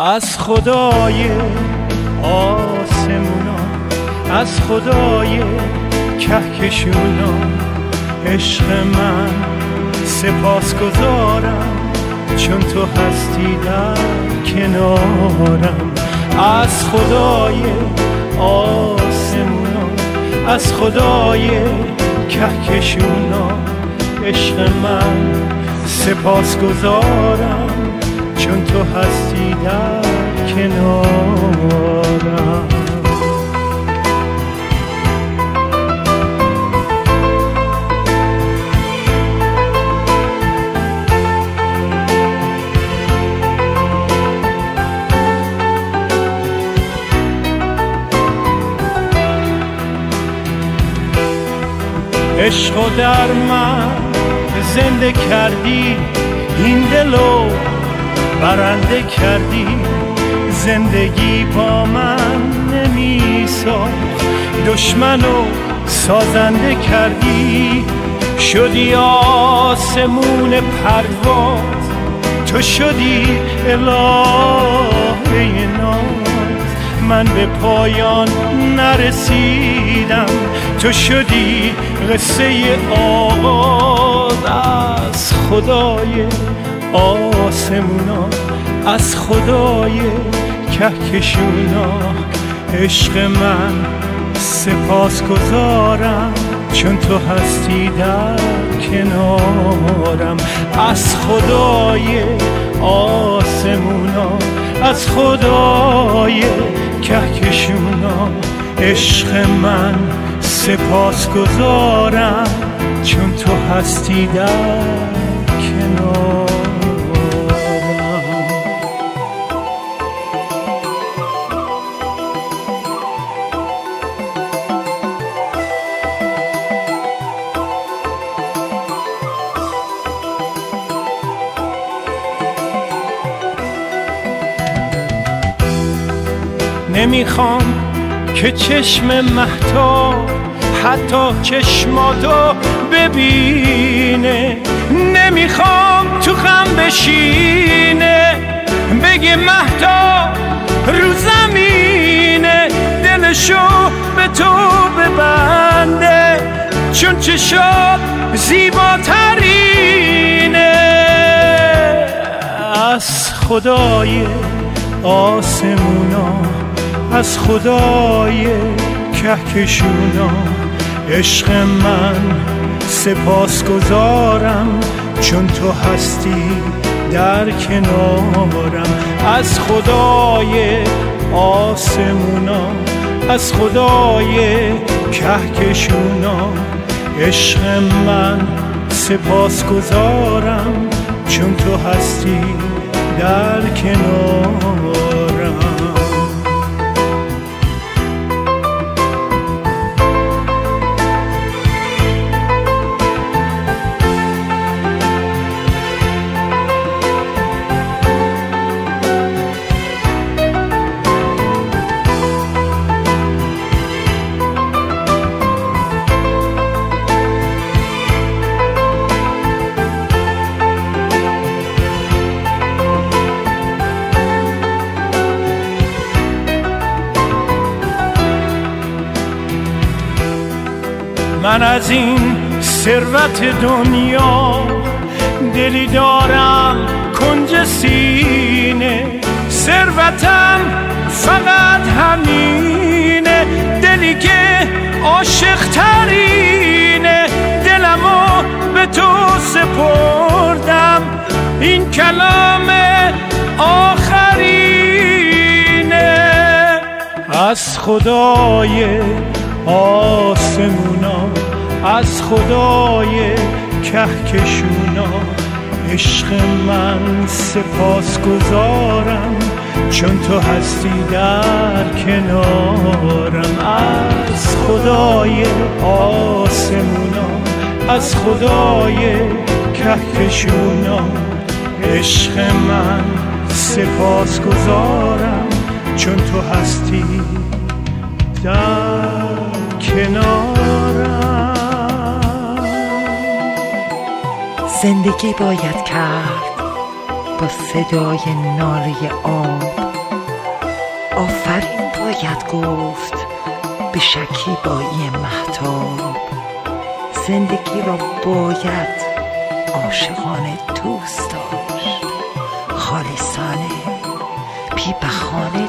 از خدای آسمونا، از خدای کهکشونا، عشق من سپاسگزارم چون تو هستی در کنارم. از خدای آسمونا، از خدای کهکشونا، عشق من سپاسگزارم چون تو هستی در کنارم. عشقو در من زنده کردی، این دلو برنده کردی، زندگی با من نمیساخت، دشمنو سازنده کردی، شدی آسمون پرواز، تو شدی الهه ناز، من به پایان نرسیدم، تو شدی قصه آغاز. از خدای آسمونا، از خدای کهکشونا، عشق من سپاسگزارم چون تو هستی در کنارم. از خدای آسمونا، از خدای کهکشونا، عشق من سپاسگزارم چون تو هستی در کنارم. نمیخوام که چشم مهتاب حتی چشماتو ببینه، نمیخوام تو غم بشینه، بگه مهتاب رو زمینه، دلشو به تو ببنده چون چشات زیباترینه. از خدای آسمونا، از خدای کهکشونا، عشق من سپاسگزارم چون تو هستی در کنارم. از خدای آسمونا، از خدای کهکشونا، عشق من سپاسگزارم چون تو هستی در کنارم. من از این ثروت دنیا دلی دارم کنج سینه، ثروتم فقط همینه، دلی که عاشق ترینه، دلمو به تو سپردم، این کلام آخرینه. از خدای آسمونا، از خدای کهکشونا، عشق من سپاسگزارم چون تو هستی در کنارم. از خدای آسمونا، از خدای کهکشونا، عشق من سپاسگزارم چون تو هستی در کنارم. زندگی باید کرد با صدای ناله آب، آفرین باید گفت به شکیبایی مهتاب. زندگی را باید عاشقانه دوست داشت، خالصانه بی بهانه